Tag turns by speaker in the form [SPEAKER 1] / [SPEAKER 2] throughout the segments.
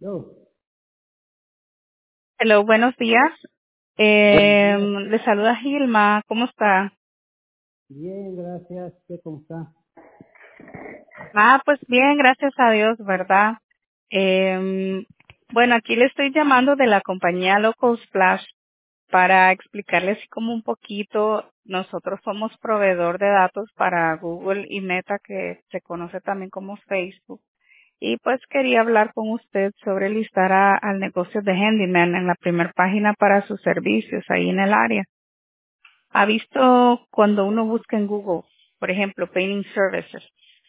[SPEAKER 1] No,
[SPEAKER 2] Hello, buenos días.
[SPEAKER 1] buenos días.
[SPEAKER 2] Le saluda Gilma. ¿Cómo está?
[SPEAKER 1] Bien, gracias. ¿Qué cómo está?
[SPEAKER 2] Pues bien, gracias a Dios, ¿verdad? Bueno, aquí le estoy llamando de la compañía Local Splash para explicarles como un poquito. Nosotros somos proveedor de datos para Google y Meta, que se conoce también como Facebook. Y pues quería hablar con usted sobre listar al negocio de Handyman en la primera página para sus servicios ahí en el área. ¿Ha visto cuando uno busca en Google, por ejemplo, Painting Services?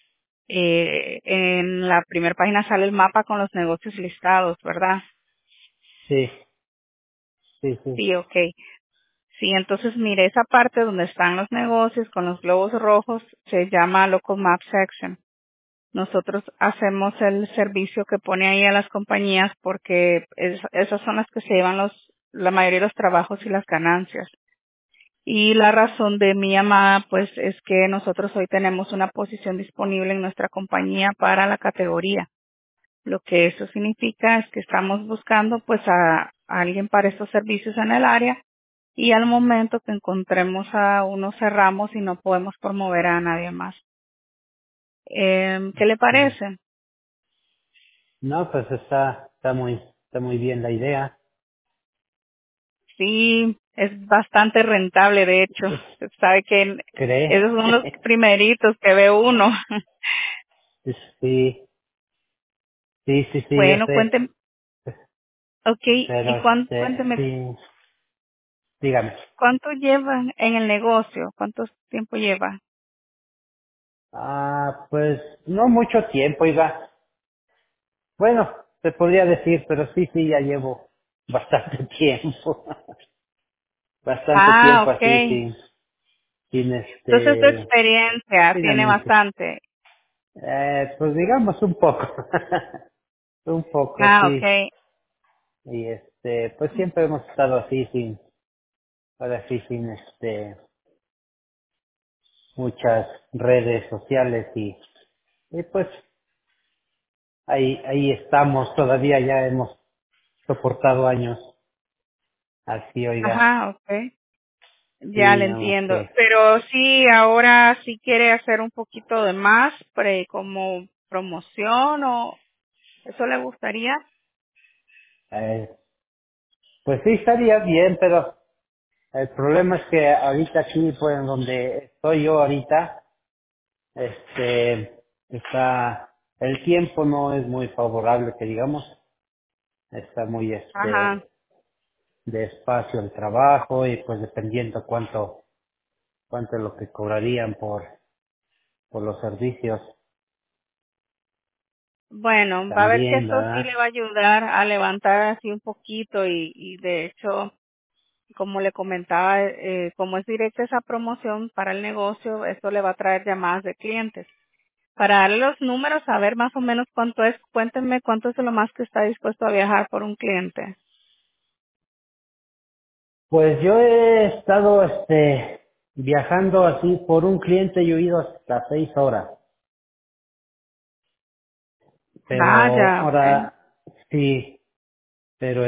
[SPEAKER 2] En la primera página sale el mapa con los negocios listados, ¿verdad?
[SPEAKER 1] Sí, sí, sí.
[SPEAKER 2] Sí, ok. Sí, entonces mire, esa parte donde están los negocios con los globos rojos se llama Local Map Section. Nosotros hacemos el servicio que pone ahí a las compañías porque esas son las que se llevan la mayoría de los trabajos y las ganancias. Y la razón de mi llamada, pues, es que nosotros hoy tenemos una posición disponible en nuestra compañía para la categoría. Lo que eso significa es que estamos buscando, pues, a alguien para estos servicios en el área y al momento que encontremos a uno cerramos y no podemos promover a nadie más. ¿Qué le
[SPEAKER 1] Sí.
[SPEAKER 2] parece?
[SPEAKER 1] No, pues está muy bien la idea.
[SPEAKER 2] Sí, es bastante rentable, de hecho. Usted sabe que
[SPEAKER 1] ¿Cree?
[SPEAKER 2] esos son los primeritos que ve uno.
[SPEAKER 1] Sí, sí, sí, sí, yo
[SPEAKER 2] Bueno,
[SPEAKER 1] sé.
[SPEAKER 2] cuénteme. Okay, y
[SPEAKER 1] Pero
[SPEAKER 2] cuénteme,
[SPEAKER 1] sí, dígame.
[SPEAKER 2] ¿cuánto lleva en el negocio? ¿Cuánto tiempo lleva?
[SPEAKER 1] Pues no mucho tiempo, iba. Bueno, se podría decir, pero sí, sí, ya llevo bastante tiempo. Bastante
[SPEAKER 2] Ah,
[SPEAKER 1] tiempo así,
[SPEAKER 2] okay.
[SPEAKER 1] sin
[SPEAKER 2] Entonces tu experiencia
[SPEAKER 1] sin
[SPEAKER 2] tiene
[SPEAKER 1] anuncios.
[SPEAKER 2] bastante.
[SPEAKER 1] Pues digamos un poco, un poco,
[SPEAKER 2] Ah,
[SPEAKER 1] sí.
[SPEAKER 2] okay.
[SPEAKER 1] Y pues siempre hemos estado así, ahora sí, muchas redes sociales y pues ahí estamos, todavía ya hemos soportado años así, oiga.
[SPEAKER 2] Ajá, okay. Ya
[SPEAKER 1] Sí,
[SPEAKER 2] le
[SPEAKER 1] no, ,
[SPEAKER 2] pero sí, ahora sí quiere hacer un poquito de más, como promoción o eso le gustaría.
[SPEAKER 1] eh, pues sí estaría bien, pero el problema es que ahorita aquí, pues en donde estoy yo ahorita, el tiempo no es muy favorable, que digamos, está muy,
[SPEAKER 2] Ajá.
[SPEAKER 1] despacio el trabajo y pues dependiendo cuánto es lo que cobrarían por los servicios
[SPEAKER 2] Bueno, va a ver que
[SPEAKER 1] también,
[SPEAKER 2] eso sí
[SPEAKER 1] ¿verdad?
[SPEAKER 2] le va a ayudar a levantar así un poquito y de hecho, como le comentaba, como es directa esa promoción para el negocio, esto le va a traer llamadas de clientes. Para darle los números, a ver más o menos cuánto es, cuéntenme cuánto es lo más que está dispuesto a viajar por un cliente.
[SPEAKER 1] Pues yo he estado, viajando así por un cliente, yo he ido hasta 6 horas, pero
[SPEAKER 2] Vaya, okay.
[SPEAKER 1] ahora sí, pero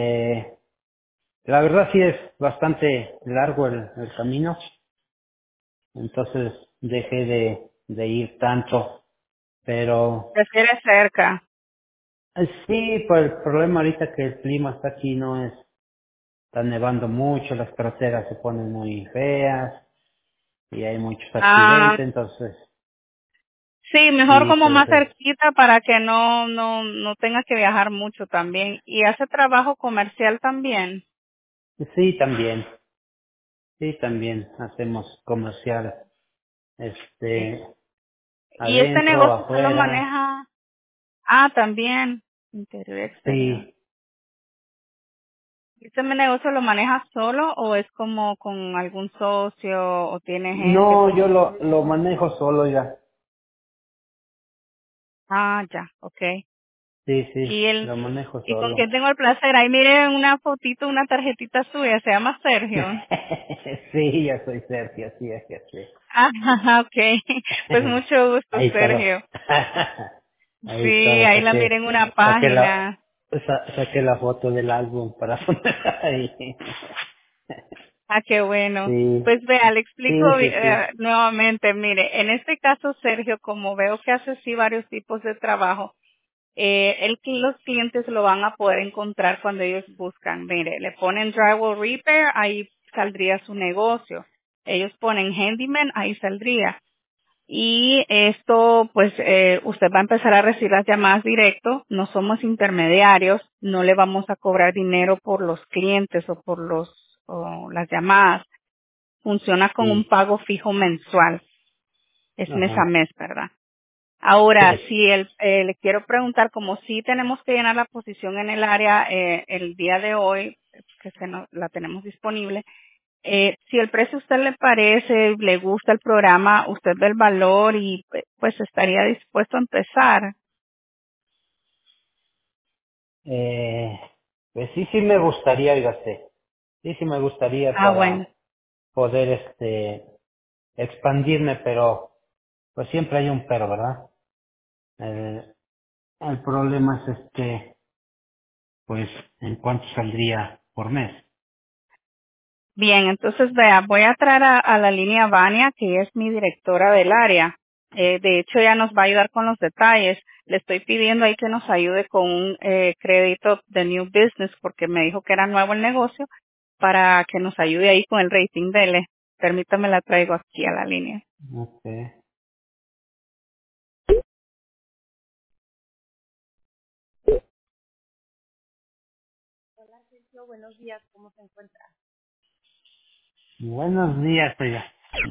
[SPEAKER 1] la verdad sí es bastante largo el camino, entonces dejé de ir tanto, pero
[SPEAKER 2] Prefiere cerca.
[SPEAKER 1] sí, pues el problema ahorita que el clima está aquí no es, está nevando mucho, las carreteras se ponen muy feas y hay muchos
[SPEAKER 2] Ah,
[SPEAKER 1] accidentes, entonces
[SPEAKER 2] sí, mejor
[SPEAKER 1] sí,
[SPEAKER 2] como
[SPEAKER 1] por
[SPEAKER 2] más
[SPEAKER 1] eso
[SPEAKER 2] cerquita para que no tenga que viajar mucho también. Y hace trabajo comercial también.
[SPEAKER 1] sí también hacemos comercial,
[SPEAKER 2] Sí. Y este
[SPEAKER 1] adentro,
[SPEAKER 2] negocio usted lo
[SPEAKER 1] afuera,
[SPEAKER 2] maneja. También. Interior y exterior.
[SPEAKER 1] sí.
[SPEAKER 2] ¿Este negocio lo maneja solo o es como con algún socio o tiene gente
[SPEAKER 1] No,
[SPEAKER 2] con
[SPEAKER 1] yo
[SPEAKER 2] usted?
[SPEAKER 1] lo manejo solo, ya.
[SPEAKER 2] Ya, okay. Y
[SPEAKER 1] Sí,
[SPEAKER 2] el
[SPEAKER 1] lo manejo
[SPEAKER 2] y con
[SPEAKER 1] solo.
[SPEAKER 2] quién tengo el placer. Ahí mire una fotito, una tarjetita suya, se llama Sergio.
[SPEAKER 1] Sí, yo soy Sergio, sí, es que sí.
[SPEAKER 2] Okay. Pues mucho gusto,
[SPEAKER 1] Ahí está lo,
[SPEAKER 2] Sergio.
[SPEAKER 1] ahí está
[SPEAKER 2] Sí,
[SPEAKER 1] lo
[SPEAKER 2] ahí la miré en una
[SPEAKER 1] saqué la,
[SPEAKER 2] página.
[SPEAKER 1] Saqué la foto del álbum para poner ahí.
[SPEAKER 2] Ah, qué bueno.
[SPEAKER 1] Sí,
[SPEAKER 2] Pues vea, le explico
[SPEAKER 1] sí, sí, sí.
[SPEAKER 2] nuevamente. Mire, en este caso, Sergio, como veo que hace sí varios tipos de trabajo, los clientes lo van a poder encontrar cuando ellos buscan. Mire, le ponen drywall repair, ahí saldría su negocio. Ellos ponen handyman, ahí saldría. Y esto, pues, usted va a empezar a recibir las llamadas directo. No somos intermediarios. No le vamos a cobrar dinero por los clientes o por o las llamadas. Funciona con un
[SPEAKER 1] Sí,
[SPEAKER 2] pago fijo mensual. Es mes a
[SPEAKER 1] ajá.
[SPEAKER 2] mes, ¿verdad? Ahora,
[SPEAKER 1] Sí.
[SPEAKER 2] si le quiero preguntar, como si tenemos que llenar la posición en el área el día de hoy, que la tenemos disponible, si el precio a usted le parece, le gusta el programa, usted ve el valor y pues estaría dispuesto a empezar.
[SPEAKER 1] Eh, pues sí, sí me gustaría, oígase. Sí, sí me gustaría
[SPEAKER 2] Ah, bueno.
[SPEAKER 1] para poder, expandirme, pero pues siempre hay un pero, ¿verdad? El problema es pues, ¿en cuánto saldría por mes?
[SPEAKER 2] Bien, entonces vea, voy a traer a la línea Vania, que ella es mi directora del área. De hecho, ella nos va a ayudar con los detalles. Le estoy pidiendo ahí que nos ayude con un crédito de New Business, porque me dijo que era nuevo el negocio, para que nos ayude ahí con el rating. Dele, permítame, la traigo aquí a la línea.
[SPEAKER 1] Okay. Buenos días, oiga.